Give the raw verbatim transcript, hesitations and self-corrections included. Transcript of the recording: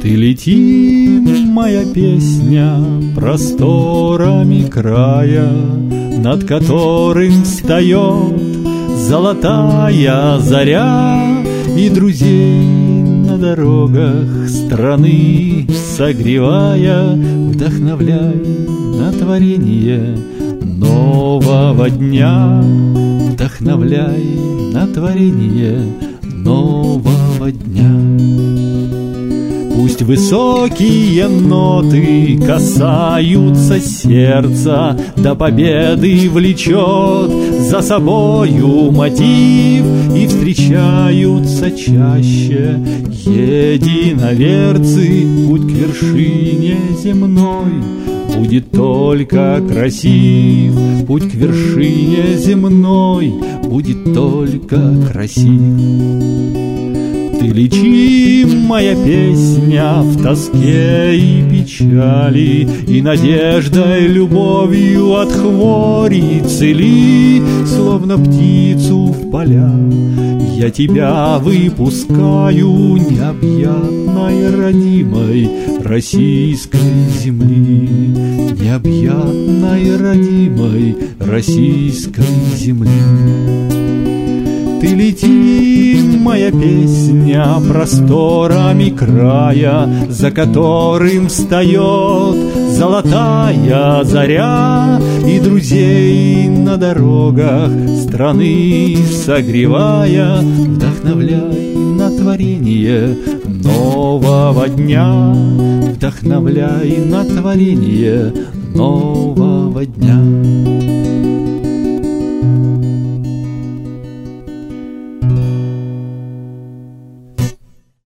Ты лети, моя песня, просторами края, над которым встает золотая заря, и друзей на дорогах страны согревая, вдохновляй на творение нового дня, вдохновляй на творение нового дня. Пусть высокие ноты касаются сердца, до победы влечет за собою мотив, и встречаются чаще единоверцы. Путь к вершине земной будет только красив, путь к вершине земной будет только красив. Ты лечи, моя песня, в тоске и печали, и надеждой, любовью от хвори цели, словно птицу в поля. Я тебя выпускаю, необъятной родимой российской земли, необъятной родимой российской земли. Ты лети, моя песня, просторами края, за которым встает золотая заря, и друзей на дорогах страны согревая, вдохновляй на творение нового дня, вдохновляй на творение нового дня.